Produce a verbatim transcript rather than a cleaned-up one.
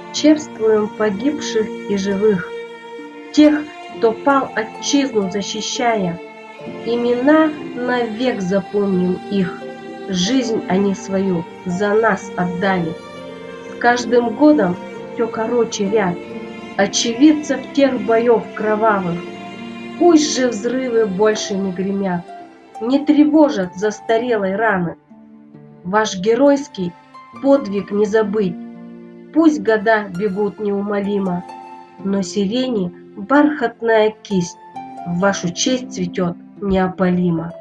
Чествуем погибших и живых, тех, кто пал отчизну защищая. Имена навек запомним их, жизнь они свою за нас отдали. С каждым годом все короче ряд очевидцев тех боев кровавых. Пусть же взрывы больше не гремят, не тревожат застарелой раны. Ваш геройский подвиг не забыть, пусть года бегут неумолимо, но сирени бархатная кисть в вашу честь цветет неопалимо.